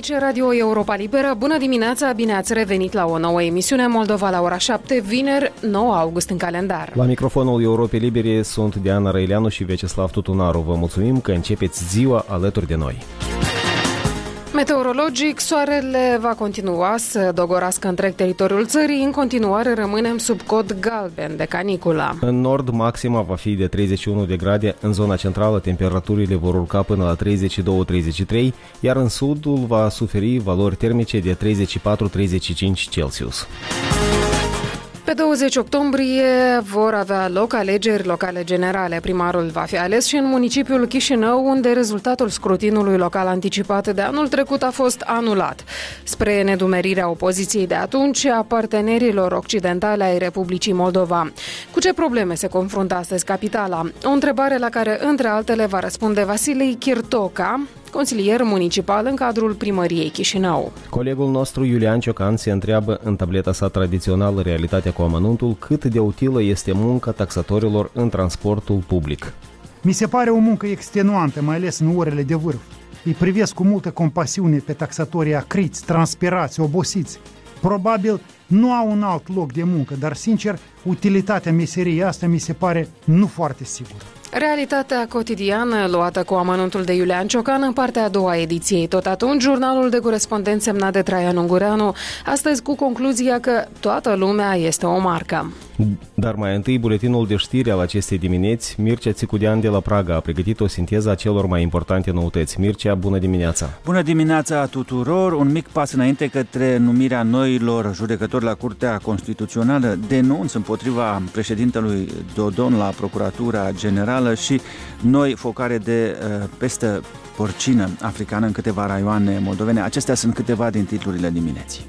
Aici Radio Europa Liberă. Bună dimineața, bine ați revenit la o nouă emisiune Moldova la ora 7, vineri, 9 august în calendar. La microfonul Europei Libere sunt Diana Răileanu și Vyacheslav Tutunaru. Vă mulțumim că începeți ziua alături de noi. Meteorologic, soarele va continua să dogorască întreg teritoriul țării. În continuare rămânem sub cod galben de caniculă. În nord, maxima va fi de 31 de grade. În zona centrală, temperaturile vor urca până la 32-33, iar în sudul va suferi valori termice de 34-35 Celsius. Pe 20 octombrie vor avea loc alegeri locale generale. Primarul va fi ales și în municipiul Chișinău, unde rezultatul scrutinului local anticipat de anul trecut a fost anulat. Spre nedumerirea opoziției de atunci și a partenerilor occidentale ai Republicii Moldova. Cu ce probleme se confruntă astăzi capitala? O întrebare la care, între altele, va răspunde Vasilii Chirtoca, consilier municipal în cadrul primăriei Chișinău. Colegul nostru Iulian Ciocan se întreabă în tableta sa tradițională Realitatea cu amănuntul cât de utilă este munca taxatorilor în transportul public. Mi se pare o muncă extenuantă, mai ales în orele de vârf. Îi privesc cu multă compasiune pe taxatorii acriți, transpirați, obosiți. Probabil nu au un alt loc de muncă, dar sincer, utilitatea meseriei asta mi se pare nu foarte sigură. Realitatea cotidiană luată cu amănuntul de Iulian Ciocan în partea a doua ediției. Tot atunci, jurnalul de corespondent semnat de Traian Ungureanu, astăzi cu concluzia că toată lumea este o marcă. Dar mai întâi, buletinul de știri al acestei dimineți. Mircea Țicudean de la Praga a pregătit o sinteză a celor mai importante noutăți. Mircea, bună dimineața! Bună dimineața tuturor! Un mic pas înainte către numirea noilor judecători la Curtea Constituțională, denunț împotriva președintelui Dodon la Procuratura Generală și noi focare de pestă porcină africană în câteva raioane moldovene. Acestea sunt câteva din titlurile dimineții.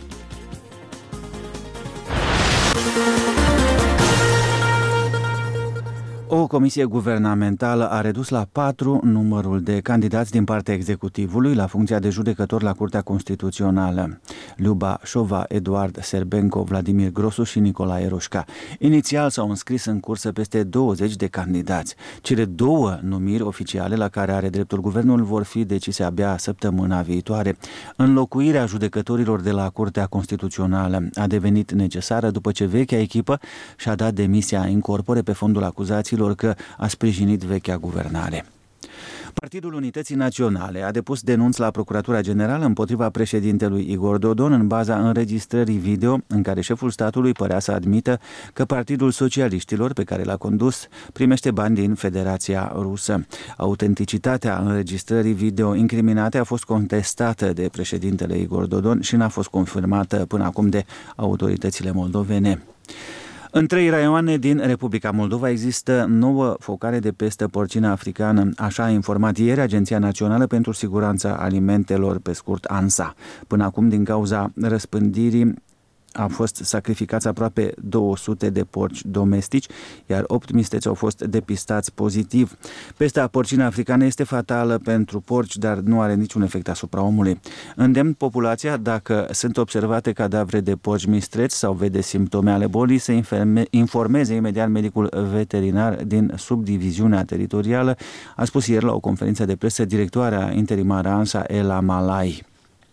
O comisie guvernamentală a redus la 4 numărul de candidați din partea executivului la funcția de judecător la Curtea Constituțională. Liuba Șova, Eduard Serbenco, Vladimir Grosu și Nicolae Roșca. Inițial s-au înscris în cursă peste 20 de candidați. Cele 2 numiri oficiale la care are dreptul guvernul vor fi decise abia săptămâna viitoare. Înlocuirea judecătorilor de la Curtea Constituțională a devenit necesară după ce vechea echipă și-a dat demisia in corpore pe fondul acuzațiilor că a sprijinit vechea guvernare. Partidul Unității Naționale a depus denunț la Procuratura Generală împotriva președintelui Igor Dodon în baza înregistrării video în care șeful statului părea să admită că Partidul Socialiștilor, pe care l-a condus, primește bani din Federația Rusă. Autenticitatea înregistrării video incriminate a fost contestată de președintele Igor Dodon și n-a fost confirmată până acum de autoritățile moldovene. În 3 raioane din Republica Moldova există 9 focare de pestă porcină africană, așa a informat ieri Agenția Națională pentru Siguranța Alimentelor, pe scurt ANSA. Până acum, din cauza răspândirii, au fost sacrificați aproape 200 de porci domestici, iar 8 misteți au fost depistați pozitiv. Pesta porcină africană este fatală pentru porci, dar nu are niciun efect asupra omului. Îndemn populația, dacă sunt observate cadavre de porci mistreți sau vede simptome ale bolii, să informeze imediat medicul veterinar din subdiviziunea teritorială, a spus ieri la o conferință de presă directoarea interimară ANSA, Ela Malai.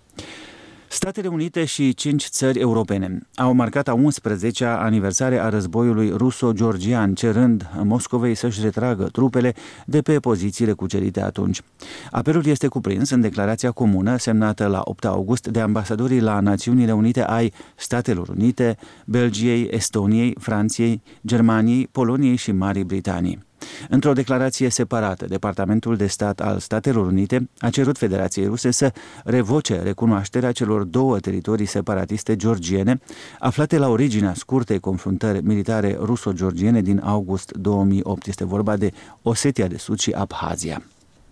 Statele Unite și 5 țări europene au marcat a 11-a aniversare a războiului ruso-georgian, cerând Moscovei să-și retragă trupele de pe pozițiile cucerite atunci. Apelul este cuprins în declarația comună semnată la 8 august de ambasadorii la Națiunile Unite ai Statelor Unite, Belgiei, Estoniei, Franței, Germaniei, Poloniei și Marii Britanii. Într-o declarație separată, Departamentul de Stat al Statelor Unite a cerut Federației Ruse să revoce recunoașterea celor 2 teritorii separatiste georgiene aflate la originea scurtei confruntări militare ruso-georgiene din august 2008. Este vorba de Osetia de Sud și Abhazia.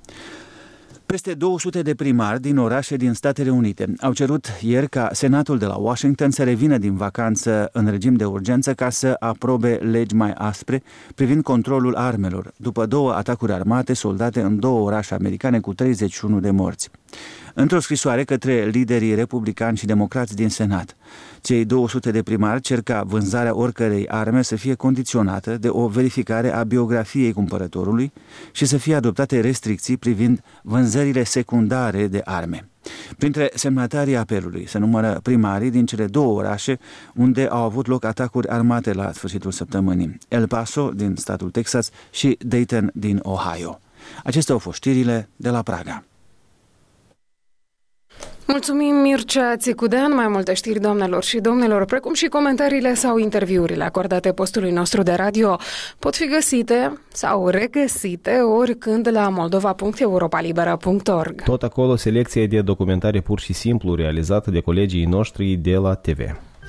Peste 200 de primari din orașe din Statele Unite au cerut ieri ca Senatul de la Washington să revină din vacanță în regim de urgență ca să aprobe legi mai aspre privind controlul armelor, după 2 atacuri armate soldate în 2 orașe americane cu 31 de morți. Într-o scrisoare către liderii republicani și democrați din Senat, cei 200 de primari cer ca vânzarea oricărei arme să fie condiționată de o verificare a biografiei cumpărătorului și să fie adoptate restricții privind vânzările secundare de arme. Printre semnatarii apelului se numără primarii din cele două orașe unde au avut loc atacuri armate la sfârșitul săptămânii, El Paso din statul Texas și Dayton din Ohio. Acestea au fost știrile de la Praga. Mulțumim, Mircea Țicudean. Mai multe știri, doamnelor și domnilor, precum și comentariile sau interviurile acordate postului nostru de radio pot fi găsite sau regăsite oricând la moldova.europalibera.org. Tot acolo selecție de documentare pur și simplu realizată de colegii noștri de la TV.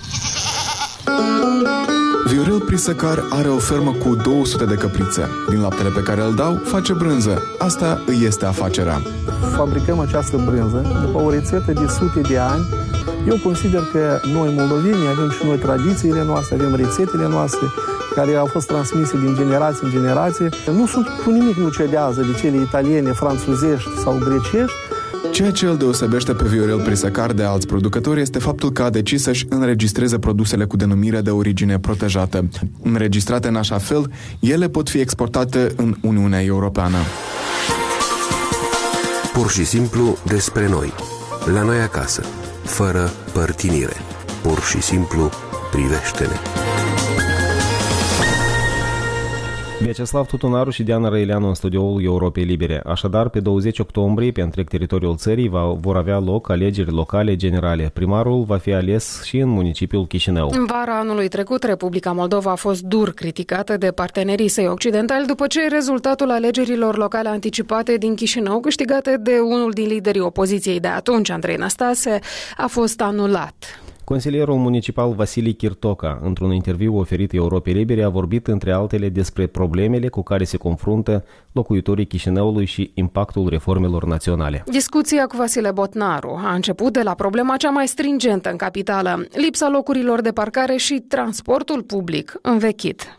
Viorel Prisăcar are o fermă cu 200 de căprițe. Din laptele pe care îl dau, face brânză. Asta îi este afacerea. Fabricăm această brânză după o rețetă de sute de ani. Eu consider că noi, moldoveni, avem și noi tradițiile noastre, avem rețetele noastre care au fost transmise din generație în generație. Nu sunt cu nimic nu cedează de cele italiene, franțuzești sau grecești. Ceea ce îl deosebește pe Viorel Prisăcar de alți producători este faptul că a decis să-și înregistreze produsele cu denumire de origine protejată. Înregistrate în așa fel, ele pot fi exportate în Uniunea Europeană. Pur și simplu despre noi, la noi acasă, fără părtinire. Pur și simplu privește-ne. Vyacheslav Tutunaru și Diana Răileanu în studioul Europei Libere. Așadar, pe 20 octombrie, pe întreg teritoriul țării, vor avea loc alegeri locale generale. Primarul va fi ales și în municipiul Chișinău. În vara anului trecut, Republica Moldova a fost dur criticată de partenerii săi occidentali după ce rezultatul alegerilor locale anticipate din Chișinău, câștigate de unul din liderii opoziției de atunci, Andrei Năstase, a fost anulat. Consilierul municipal Vasile Chirtoca, într-un interviu oferit Europei Libere, a vorbit între altele despre problemele cu care se confruntă locuitorii Chișinăului și impactul reformelor naționale. Discuția cu Vasile Botnaru a început de la problema cea mai stringentă în capitală, lipsa locurilor de parcare și transportul public învechit.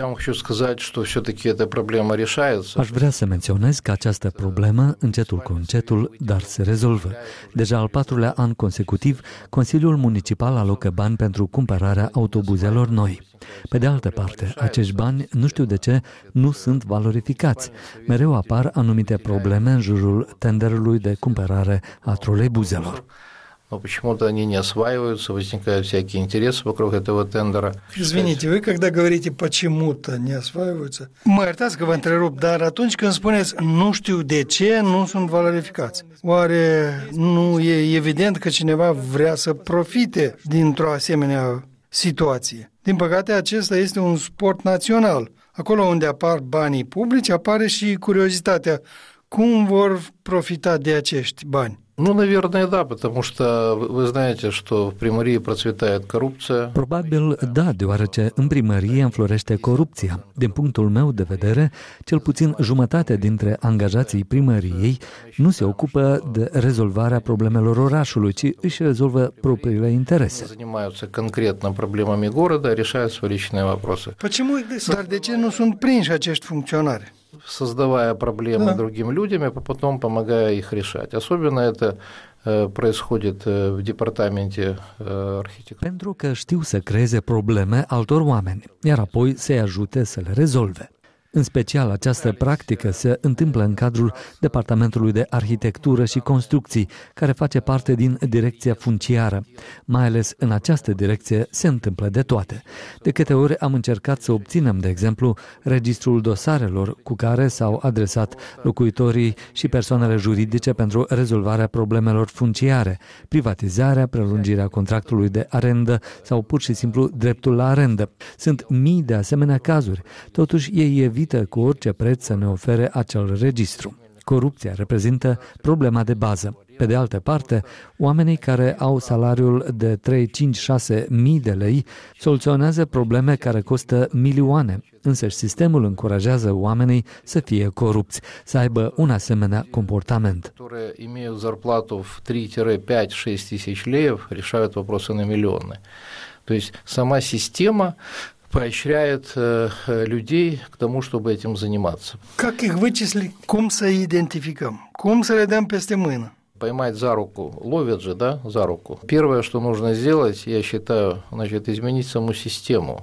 Aș vrea să menționez că această problemă, încetul cu încetul, dar se rezolvă. Deja al 4-lea an consecutiv, Consiliul Municipal alocă bani pentru cumpărarea autobuzelor noi. Pe de altă parte, acești bani, nu știu de ce, nu sunt valorificați. Mereu apar anumite probleme în jurul tenderului de cumpărare a troleibuzelor. Но почему-то они не осваиваются, возникают всякие интересы вокруг этого тендера. Извините, вы когда говорите «почему-то не осваиваются», mă iertați că vă întrerup, dar atunci când spuneți «nu știu de ce nu sunt valorificați», oare nu e evident că cineva vrea să profite dintr-o asemenea situație? Din păcate, acesta este un sport național. Acolo unde apar banii publici, apare și curiozitatea. Cum vor profita de acești bani? Ну, наверное, да, потому что вы знаете, что в примарии процветает коррупция. Probabil da, deoarece în primărie înflorește corupția. Din punctul meu de vedere, cel puțin jumătate dintre angajații primăriei nu se ocupă de rezolvarea problemelor orașului, ci își rezolvă propriile interese. Занимаются конкретно проблемами города, решают свои личные вопросы. Dar de ce nu sunt prinși acești funcționari? Создавая проблемы другим людям, а потом помогая их решать. Особенно это происходит в департаменте архитектуры. Pentru că știu să creeze probleme altor oameni, iar apoi să-i ajute să le rezolve. În special, această practică se întâmplă în cadrul Departamentului de Arhitectură și Construcții, care face parte din direcția funciară. Mai ales în această direcție se întâmplă de toate. De câte ori am încercat să obținem, de exemplu, registrul dosarelor cu care s-au adresat locuitorii și persoanele juridice pentru rezolvarea problemelor funciare, privatizarea, prelungirea contractului de arendă sau pur și simplu dreptul la arendă. Sunt mii de asemenea cazuri. Totuși, ei evită cu orice preț să ne ofere acel registru. Corupția reprezintă problema de bază. Pe de altă parte, oamenii care au salariul de 3, 5, 6 mii de lei soluționează probleme care costă milioane. Însăși sistemul încurajează oamenii să fie corupți, să aibă un asemenea comportament. Имеют зарплату в 3-5-6 тысяч леев, решают вопросы на миллионы. То есть сама система поощряет людей к тому, чтобы этим заниматься. Как их вычислить? Cum să identificăm? Cum să le dăm peste mână? Поймать за руку, ловят же, да, за руку. Первое, что нужно сделать, я считаю, значит, изменить саму систему.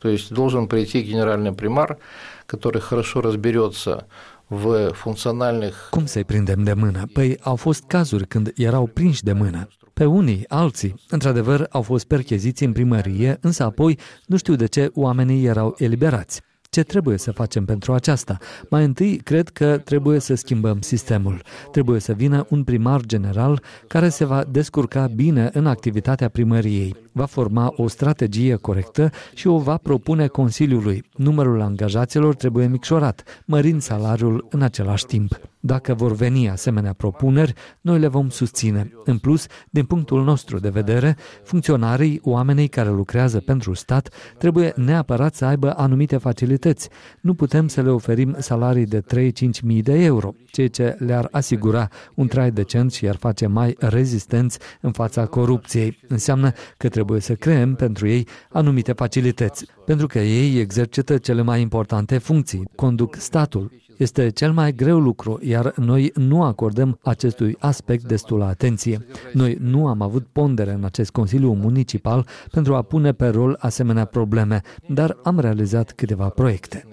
То есть должен прийти генеральный примар, который хорошо разберется в функționальных... Cum să-i prindem de mână? Păi au fost cazuri când erau prinși de mână. Pe unii, alții, într-adevăr, au fost percheziți în primărie, însă apoi nu știu de ce oamenii erau eliberați. Ce trebuie să facem pentru aceasta? Mai întâi, cred că trebuie să schimbăm sistemul. Trebuie să vină un primar general care se va descurca bine în activitatea primăriei, va forma o strategie corectă și o va propune Consiliului. Numărul angajaților trebuie micșorat, mărind salariul în același timp. Dacă vor veni asemenea propuneri, noi le vom susține. În plus, din punctul nostru de vedere, funcționarii, oamenii care lucrează pentru stat, trebuie neapărat să aibă anumite facilități. Nu putem să le oferim salarii de 3-5 mii de euro, ceea ce le-ar asigura un trai decent și i-ar face mai rezistenți în fața corupției. Înseamnă că trebuie să creăm pentru ei anumite facilități, pentru că ei exercită cele mai importante funcții, conduc statul. Este cel mai greu lucru, iar noi nu acordăm acestui aspect destulă atenție. Noi nu am avut pondere în acest Consiliu Municipal pentru a pune pe rol asemenea probleme, dar am realizat câteva proiecte.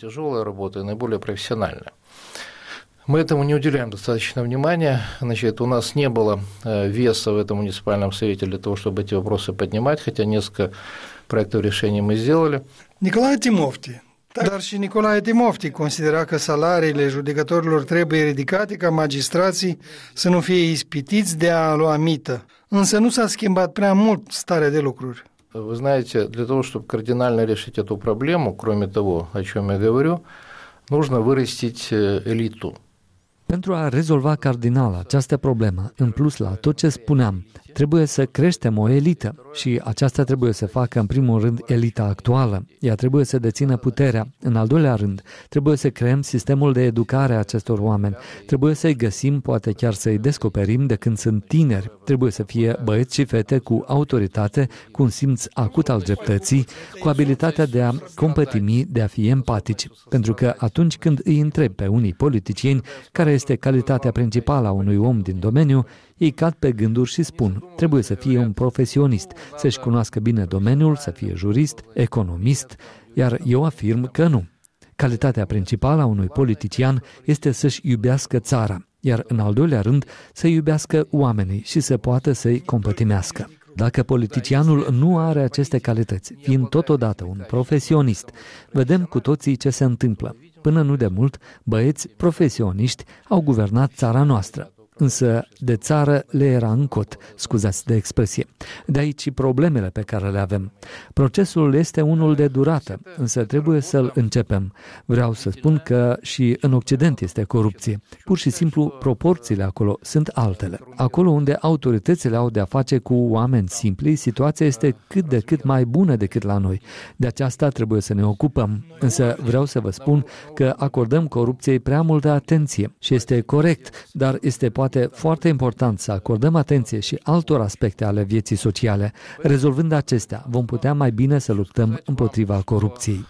Мы этому не уделяем достаточно внимания. Значит, у нас не было веса в этом муниципальном совете для того, чтобы эти вопросы поднимать, хотя несколько проектов решений мы сделали. Nicolae Timofti. Dar și Nicolae Timofti considera că salariile judecătorilor trebuie ridicate ca magistrații să nu fie ispitiți de a lua mită. Însă nu s-a schimbat prea mult starea de lucruri. Вы знаете, для того, чтобы кардинально решить эту проблему, кроме того, о чем я говорю, нужно вырастить элиту. Pentru a rezolva cardinal această problemă, în plus la tot ce spuneam, trebuie să creștem o elită și aceasta trebuie să facă în primul rând elita actuală. Ea trebuie să dețină puterea. În al doilea rând, trebuie să creăm sistemul de educare a acestor oameni. Trebuie să-i găsim, poate chiar să-i descoperim de când sunt tineri. Trebuie să fie băieți și fete cu autoritate, cu un simț acut al dreptății, cu abilitatea de a compătimi, de a fi empatici. Pentru că atunci când îi întreb pe unii politicieni care este calitatea principală a unui om din domeniu, ei cad pe gânduri și spun, trebuie să fie un profesionist, să-și cunoască bine domeniul, să fie jurist, economist, iar eu afirm că nu. Calitatea principală a unui politician este să-și iubească țara, iar în al doilea rând să iubească oamenii și să poată să-i compătimească. Dacă politicianul nu are aceste calități, fiind totodată un profesionist, vedem cu toții ce se întâmplă. Până nu de mult, băieți profesioniști au guvernat țara noastră. Însă de țară le era în cot, scuzați de expresie. De aici problemele pe care le avem. Procesul este unul de durată, însă trebuie să-l începem. Vreau să spun că și în Occident este corupție. Pur și simplu, proporțiile acolo sunt altele. Acolo unde autoritățile au de-a face cu oameni simpli, situația este cât de cât mai bună decât la noi. De aceasta trebuie să ne ocupăm. Însă vreau să vă spun că acordăm corupției prea multă atenție și este corect, dar este poate foarte important să acordăm atenție și altor aspecte ale vieții sociale. Rezolvând acestea, vom putea mai bine să luptăm împotriva corupției.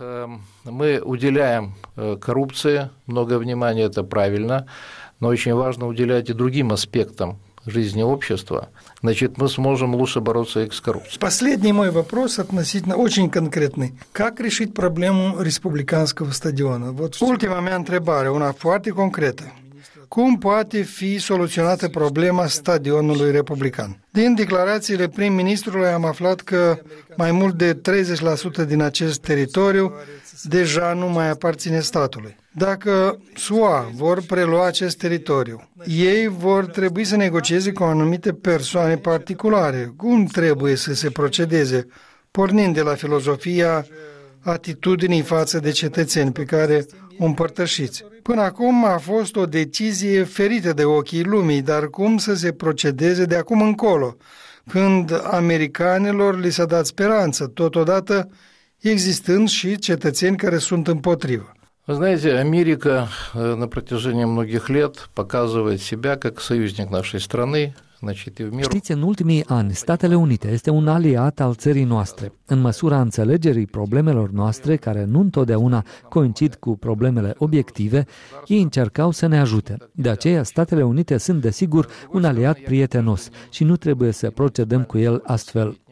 Мы уделяем коррупции много внимания, это правильно, но очень важно уделять и другим аспектам жизни общества. Значит, мы сможем лучше бороться и с коррупцией. Последний мой вопрос относительно очень конкретный. Как решить проблему республиканского стадиона? Вот ultima mea întrebare, una foarte concretă. Cum poate fi soluționată problema stadionului republican? Din declarațiile prim-ministrului am aflat că mai mult de 30% din acest teritoriu deja nu mai aparține statului. Dacă SUA vor prelua acest teritoriu, ei vor trebui să negocieze cu anumite persoane particulare. Cum trebuie să se procedeze, pornind de la filozofia atitudinii față de cetățeni pe care o împărtășiți? Până acum a fost o decizie ferită de ochii lumii, dar cum să se procedeze de acum încolo, când americanilor li s-a dat speranță, totodată existând și cetățeni care sunt împotrivă? Вы знаете, Америка на протяжении многих лет показывает себя как союзник нашей страны. Știți, în ultimii ani, Statele Unite este un aliat al țării noastre. În măsura înțelegerii problemelor noastre, care nu întotdeauna coincid cu problemele obiective, ei încercau să ne ajute. De aceea, Statele Unite sunt, desigur, un aliat prietenos și nu trebuie să procedăm cu el astfel.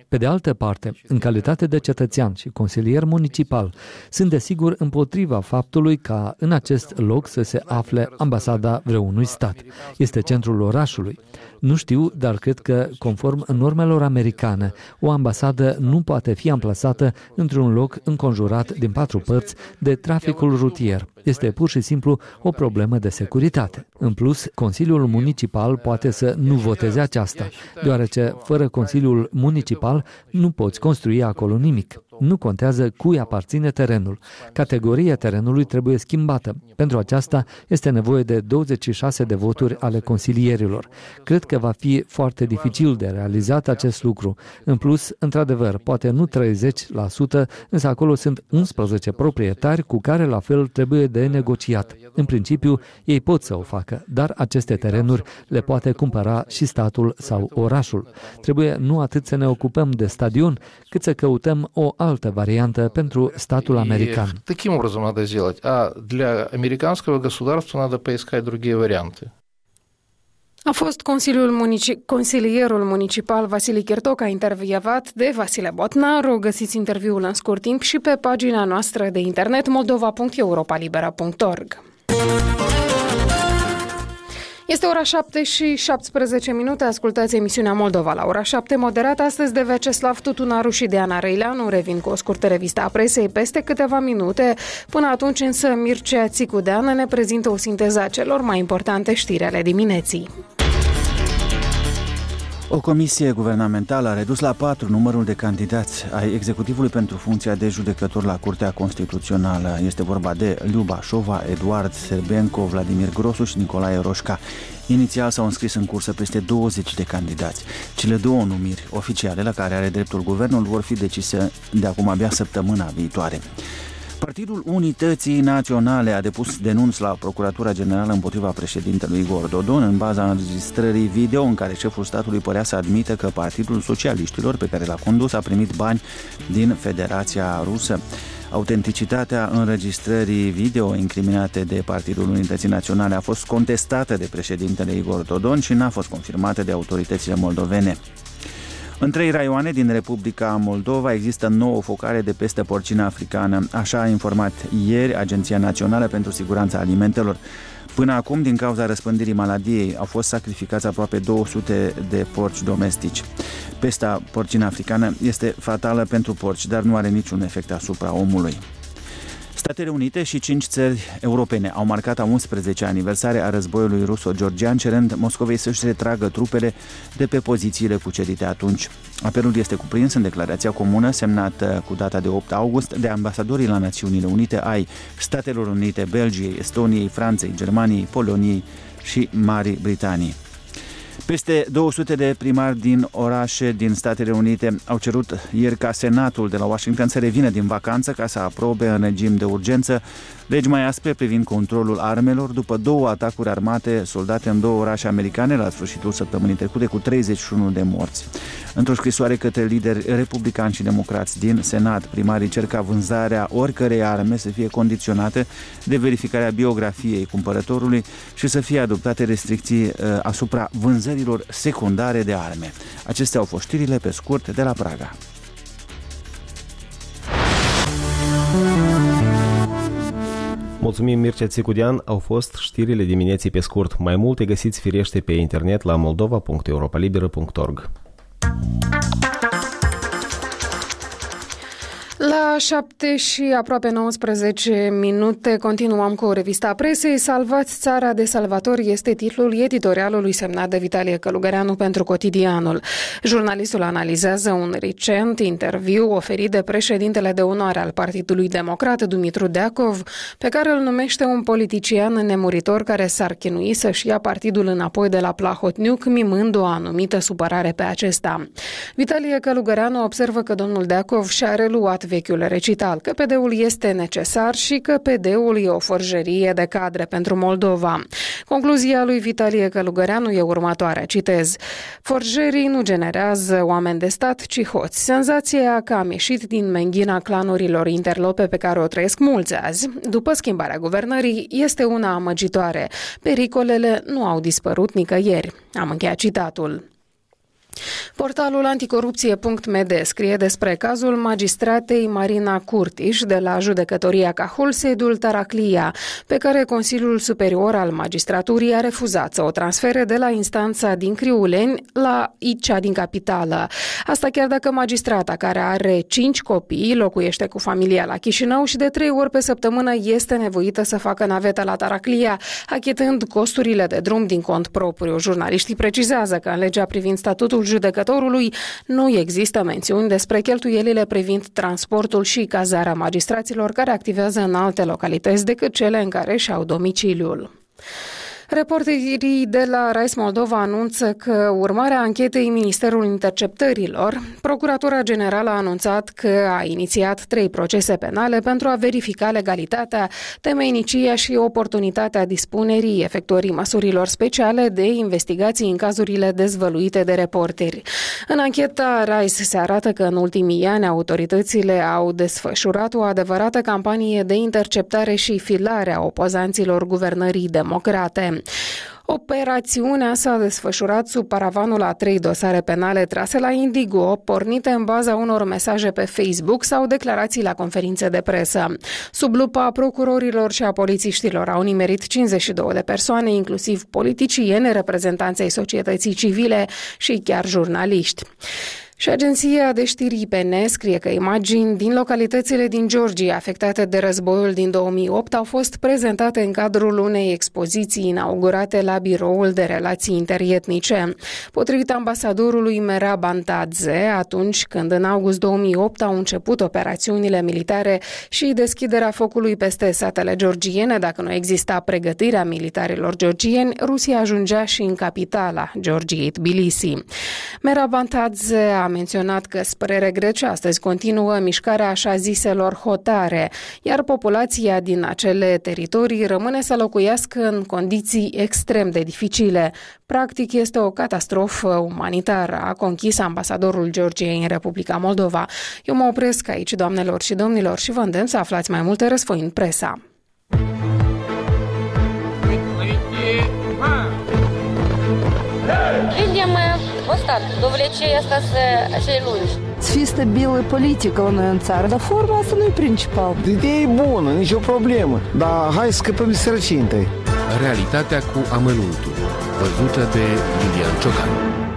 Pe de altă parte, în calitate de cetățean și consilier municipal, sunt desigur împotriva faptului ca în acest loc să se afle ambasada vreunui stat. Este centrul orașului. Nu știu, dar cred că, conform normelor americane, o ambasadă nu poate fi amplasată într-un loc înconjurat din 4 părți de traficul rutier. Este pur și simplu o problemă de securitate. În plus, Consiliul Municipal poate să nu voteze aceasta, deoarece fără Consiliul Municipal nu poți construi acolo nimic. Nu contează cui aparține terenul. Categoria terenului trebuie schimbată. Pentru aceasta este nevoie de 26 de voturi ale consilierilor. Cred că va fi foarte dificil de realizat acest lucru. În plus, într-adevăr, poate nu 30%, însă acolo sunt 11 proprietari cu care la fel trebuie de negociat. În principiu, ei pot să o facă, dar aceste terenuri le poate cumpăra și statul sau orașul. Trebuie nu atât să ne ocupăm de stadion, cât să căutăm o altă variantă pentru statul american. Таким образом надо сделать, а для американского государства надо поискать другие варианты. A fost consilierul municipal Vasile Chirtoca, intervievat de Vasile Botnaru. Găsiți interviul în scurt timp și pe pagina noastră de internet moldova.europalibera.org. Este ora 7 și 17 minute. Ascultați emisiunea Moldova la ora 7, moderată astăzi de Veceslav Tutunaru și Diana Răileanu. Revin cu o scurtă revistă a presei peste câteva minute. Până atunci însă Mircea Țicudeană ne prezintă o sinteză a celor mai importante știri ale dimineții. O comisie guvernamentală a redus la 4 numărul de candidați ai executivului pentru funcția de judecător la Curtea Constituțională. Este vorba de Liuba Șova, Eduard Serbenco, Vladimir Grosu și Nicolae Roșca. Inițial s-au înscris în cursă peste 20 de candidați. Cele 2 numiri oficiale la care are dreptul guvernul vor fi decise de acum abia săptămâna viitoare. Partidul Unității Naționale a depus denunț la Procuratura Generală împotriva președintelui Igor Dodon în baza înregistrării video în care șeful statului părea să admită că Partidul Socialiștilor pe care l-a condus a primit bani din Federația Rusă. Autenticitatea înregistrării video incriminate de Partidul Unității Naționale a fost contestată de președintele Igor Dodon și n-a fost confirmată de autoritățile moldovene. În 3 raioane din Republica Moldova există 9 focare de pestă porcină africană, așa a informat ieri Agenția Națională pentru Siguranța Alimentelor. Până acum, din cauza răspândirii maladiei, au fost sacrificați aproape 200 de porci domestici. Pesta porcină africană este fatală pentru porci, dar nu are niciun efect asupra omului. Statele Unite și 5 țări europene au marcat a 11-a aniversare a războiului ruso-georgian, cerând Moscovei să-și retragă trupele de pe pozițiile cucerite atunci. Apelul este cuprins în declarația comună semnată cu data de 8 august de ambasadorii la Națiunile Unite ai Statelor Unite, Belgiei, Estoniei, Franței, Germaniei, Poloniei și Marii Britanii. Peste 200 de primari din orașe din Statele Unite au cerut ieri ca Senatul de la Washington să revină din vacanță ca să aprobe în regim de urgență legi mai aspre privind controlul armelor după 2 atacuri armate soldate în 2 orașe americane la sfârșitul săptămânii trecute cu 31 de morți. Într-o scrisoare către lideri republicani și democrați din Senat, primarii cer ca vânzarea oricărei arme să fie condiționată de verificarea biografiei cumpărătorului și să fie adoptate restricții asupra vânzărilor secundare de arme. Acestea au fost știrile pe scurt de la Praga. Mulțumim, Mircea Țicudean. Au fost știrile dimineții pe scurt. Mai multe găsiți firește pe internet la moldova.europalibera.org. La 7 și aproape 19 minute continuăm cu revista presei. Salvați țara de salvatori este titlul editorialului semnat de Vitalie Călugăreanu pentru Cotidianul. Jurnalistul analizează un recent interviu oferit de președintele de onoare al Partidului Democrat, Dumitru Deacov, pe care îl numește un politician nemuritor care s-ar chinui să-și ia partidul înapoi de la Plahotniuc, mimând o anumită supărare pe acesta. Vitalie Călugăreanu observă că domnul Deacov și-a reluat vechiul recital, că PD-ul este necesar și că PD-ul e o forjerie de cadre pentru Moldova. Concluzia lui Vitalie Călugăreanu e următoarea, citez: forjerii nu generează oameni de stat, ci hoți. Senzația că am ieșit din menghina clanurilor interlope pe care o trăiesc mulți azi, după schimbarea guvernării, este una amăgitoare. Pericolele nu au dispărut nicăieri. Am încheiat citatul. Portalul anticorupție.md scrie despre cazul magistratei Marina Curtiș de la judecătoria Cahul, sediul Taraclia, pe care Consiliul Superior al Magistraturii a refuzat să o transfere de la instanța din Criuleni la cea din capitală. Asta chiar dacă magistrata, care are 5 copii, locuiește cu familia la Chișinău și de 3 ori pe săptămână este nevoită să facă naveta la Taraclia, achitând costurile de drum din cont propriu. Jurnaliștii precizează că în legea privind statutul judecătorului nu există mențiuni despre cheltuielile privind transportul și cazarea magistraților care activează în alte localități decât cele în care și-au domiciliul. Reporterii de la Rise Moldova anunță că, urmare a anchetei Ministerului Interceptărilor, Procuratura Generală a anunțat că a inițiat 3 procese penale pentru a verifica legalitatea, temeinicia și oportunitatea dispunerii efectuării măsurilor speciale de investigații în cazurile dezvăluite de reporteri. În ancheta Rise se arată că în ultimii ani autoritățile au desfășurat o adevărată campanie de interceptare și filare a opozanților guvernării democrate. Operațiunea s-a desfășurat sub paravanul a 3 dosare penale trase la Indigo, pornite în baza unor mesaje pe Facebook sau declarații la conferințe de presă. Sub lupa procurorilor și a polițiștilor au nimerit 52 de persoane, inclusiv politicieni, reprezentanți ai societății civile și chiar jurnaliști. Și agenția de știri IPN scrie că imagini din localitățile din Georgia afectate de războiul din 2008 au fost prezentate în cadrul unei expoziții inaugurate la Biroul de Relații Interietnice. Potrivit ambasadorului Merab Antadze, atunci când în august 2008 au început operațiunile militare și deschiderea focului peste satele georgiene, dacă nu exista pregătirea militarilor georgieni, Rusia ajungea și în capitala Georgiei, Tbilisi. Merab Antadze a menționat că, spre regret, și astăzi continuă mișcarea așa ziselor hotare, iar populația din acele teritorii rămâne să locuiască în condiții extrem de dificile. Practic, este o catastrofă umanitară, a conchis ambasadorul Georgiei în Republica Moldova. Eu mă opresc aici, doamnelor și domnilor, și vă îndemn să aflați mai multe răsfoi în presa. Видим остаток довлечения остаться acei lungi. Să fie stabilă politică la noi în țară, dar forma asta nu e principal. Ideea e bună, nicio problemă, dar hai să scăpăm de sărăcie întâi. Realitatea cu amănuntul, văzută de Iulian Ciocan.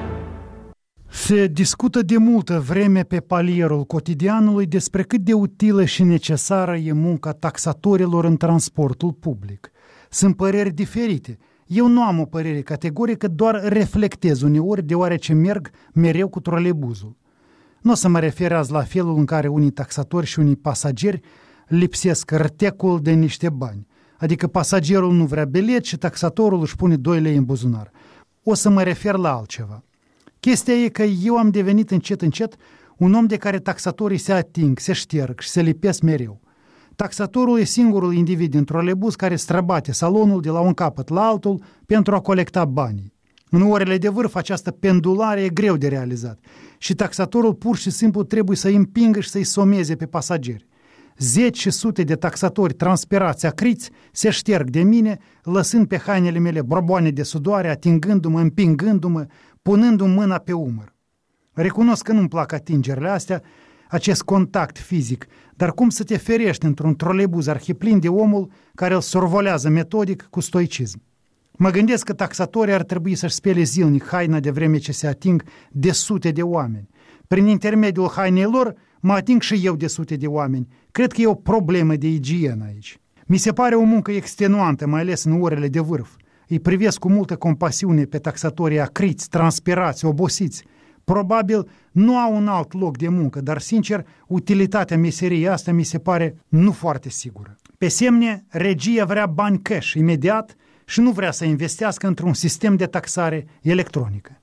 Se discută de multă vreme pe palierul cotidianului despre cât de utilă și necesară e munca taxatorilor în transportul public. Sunt păreri diferite. Eu nu am o părere categorică, doar reflectez uneori, deoarece merg mereu cu trolebuzul. Nu o să mă refer azi la felul în care unii taxatori și unii pasageri lipsesc rtecul de niște bani. Adică pasagerul nu vrea bilet și taxatorul își pune 2 lei în buzunar. O să mă refer la altceva. Chestia e că eu am devenit încet un om de care taxatorii se ating, se șterg și se lipesc mereu. Taxatorul e singurul individ din trolebuz care străbate salonul de la un capăt la altul pentru a colecta banii. În orele de vârf această pendulare e greu de realizat și taxatorul pur și simplu trebuie să îi împingă și să-i someze pe pasageri. 10 și sute de taxatori transpirați, acriți, se șterg de mine, lăsând pe hainele mele borboane de sudoare, atingându-mă, împingându-mă, punându-mi mâna pe umăr. Recunosc că nu-mi plac atingerile astea, acest contact fizic, dar cum să te ferești într-un trolebuz arhiplin de omul care îl survolează metodic cu stoicism? Mă gândesc că taxatorii ar trebui să-și spele zilnic haina de vreme ce se ating de sute de oameni. Prin intermediul hainei lor mă ating și eu de sute de oameni. Cred că e o problemă de igienă aici. Mi se pare o muncă extenuantă, mai ales în orele de vârf. Îi privesc cu multă compasiune pe taxatorii acriți, transpirați, obosiți. Probabil nu au un alt loc de muncă, dar, sincer, utilitatea meseriei asta mi se pare nu foarte sigură. Pe semne, regia vrea bani cash imediat și nu vrea să investească într-un sistem de taxare electronică.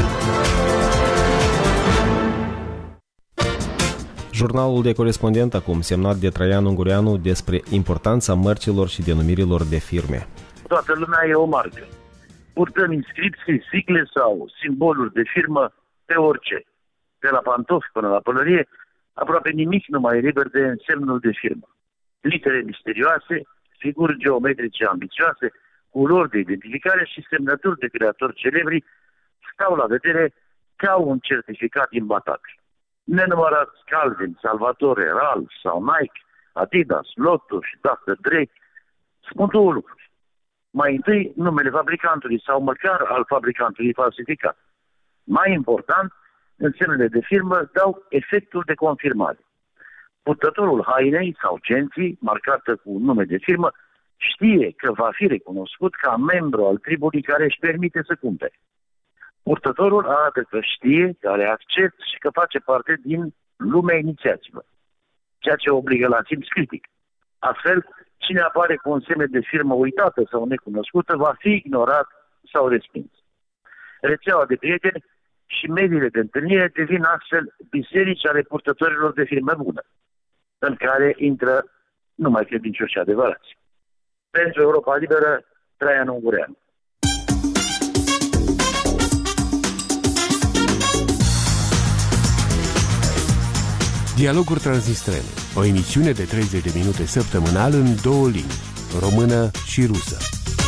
Jurnalul de corespondent acum, semnat de Traian Ungureanu, despre importanța mărcilor și denumirilor de firme. Toată lumea e o marcă. Purtăm inscripții, sigle sau simboluri de firmă pe orice. De la pantofi până la pălărie, aproape nimic nu mai e liber de însemnul de firmă. Litere misterioase, figuri geometrice ambițioase, culori de identificare și semnături de creatori celebri stau la vedere că au un certificat imbatabil. Nenumărați Calvin, Salvatore, Ralph sau Nike, Adidas, Lotto și Dr. Dre spun două lucruri. Mai întâi, numele fabricantului sau măcar al fabricantului falsificat. Mai important, însemnele de firmă dau efectul de confirmare. Purtătorul hainei sau genții, marcată cu nume de firmă, știe că va fi recunoscut ca membru al tribului care își permite să cumpere. Purtătorul arată că știe, că are acces și că face parte din lumea inițiaților, ceea ce obligă la simț critic. Astfel, cine apare cu un semne de firmă uitată sau necunoscută va fi ignorat sau respins. Rețeaua de prieteni și mediile de întâlnire devin astfel biserici ale purtătorilor de firme bună, în care intră numai credincioși adevărați. Pentru Europa Liberă, Traian Ungureanu. Dialoguri Transnistrene, o emisiune de 30 de minute săptămânal în două limbi, română și rusă.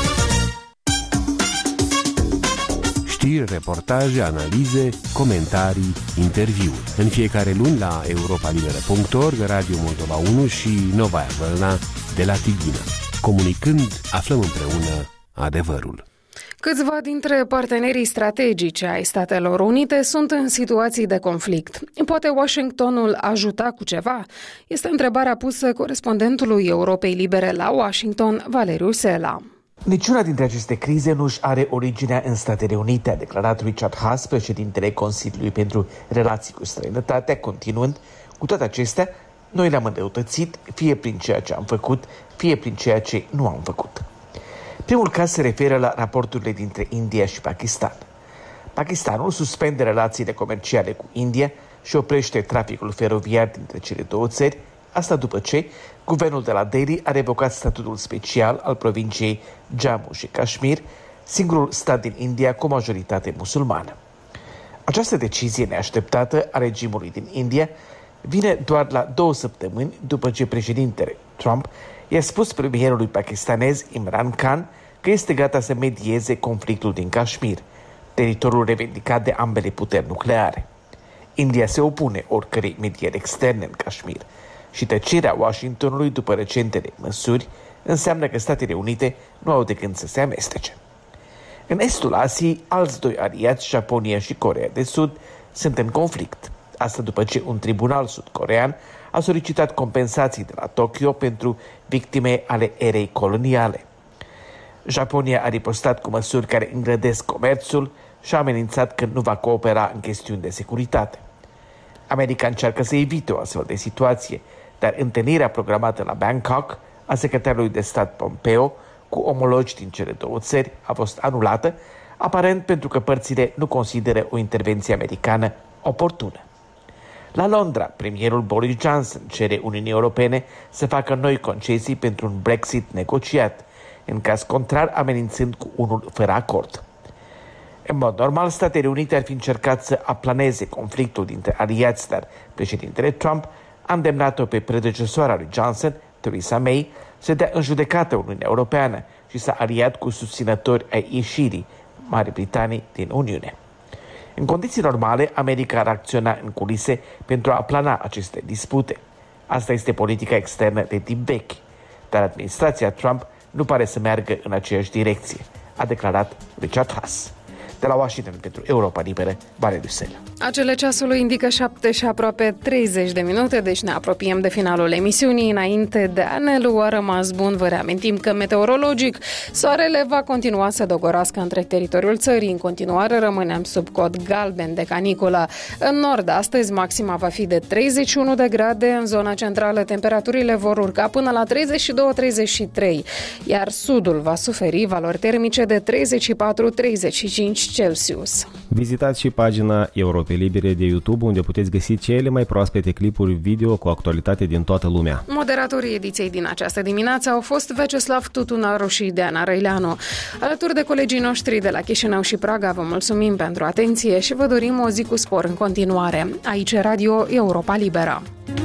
Știri, reportaje, analize, comentarii, interviuri. În fiecare luni la europalibera.org, Radio Moldova 1 și Novaya Vălna de la Tighina. Comunicând, aflăm împreună adevărul. Câțiva dintre partenerii strategici ai Statelor Unite sunt în situații de conflict. Poate Washingtonul ajuta cu ceva? Este întrebarea pusă corespondentului Europei Libere la Washington, Valeriu Sela. Niciuna dintre aceste crize nu își are originea în Statele Unite, a declarat Richard Haass, președintele Consiliului pentru Relații cu Străinătatea, continuând: cu toate acestea, noi le-am înrăutățit, fie prin ceea ce am făcut, fie prin ceea ce nu am făcut. Primul caz se referă la raporturile dintre India și Pakistan. Pakistanul suspendă relațiile comerciale cu India și oprește traficul feroviar dintre cele două țări, asta după ce guvernul de la Delhi a revocat statutul special al provinciei Jammu și Kashmir, singurul stat din India cu majoritate musulmană. Această decizie neașteptată a regimului din India vine doar la 2 săptămâni după ce președintele Trump i-a spus premierului pakistanez Imran Khan că este gata să medieze conflictul din Kashmir, teritoriul revendicat de ambele puteri nucleare. India se opune oricărei medieri externe în Kashmir și tăcerea Washingtonului după recentele măsuri înseamnă că Statele Unite nu au de gând să se amestece. În estul Asiei, alți doi aliați, Japonia și Coreea de Sud, sunt în conflict. Asta după ce un tribunal sud-corean a solicitat compensații de la Tokyo pentru victime ale erei coloniale. Japonia a ripostat cu măsuri care îngrădesc comerțul și a amenințat că nu va coopera în chestiuni de securitate. America încearcă să evite o astfel de situație, dar întâlnirea programată la Bangkok a secretarului de stat Pompeo cu omologi din cele două țări a fost anulată, aparent pentru că părțile nu consideră o intervenție americană oportună. La Londra, premierul Boris Johnson cere Uniunii Europene să facă noi concesii pentru un Brexit negociat, în caz contrar amenințând cu unul fără acord. În mod normal, Statele Unite ar fi încercat să aplaneze conflictul dintre aliați, dar președintele Trump a îndemnat-o pe predecesoara lui Johnson, Theresa May, să dea în judecată Uniunea Europeană și s-a aliat cu susținători ai ieșirii Marii Britanii din Uniune. În condiții normale, America ar acționa în culise pentru a aplana aceste dispute. Asta este politica externă de tip vechi, dar administrația Trump nu pare să meargă în aceeași direcție, a declarat Richard Haass. De la Washington pentru Europa Liberă, Valeriu Sela. Acele ceasului indică 7 și aproape 30 de minute, deci ne apropiem de finalul emisiunii. Înainte de a ne lua rămas bun, vă reamintim că meteorologic soarele va continua să dogorească întreg teritoriul țării. În continuare rămânem sub cod galben de caniculă. În nord, astăzi, maxima va fi de 31 de grade, în zona centrală temperaturile vor urca până la 32-33, iar sudul va suferi valori termice de 34-35 Celsius. Vizitați și pagina Europei Libere de YouTube, unde puteți găsi cele mai proaspete clipuri video cu actualitate din toată lumea. Moderatorii ediției din această dimineață au fost Veceslav Tutunaru și Diana Răileanu. Alături de colegii noștri de la Chișinău și Praga, vă mulțumim pentru atenție și vă dorim o zi cu spor în continuare. Aici Radio Europa Liberă.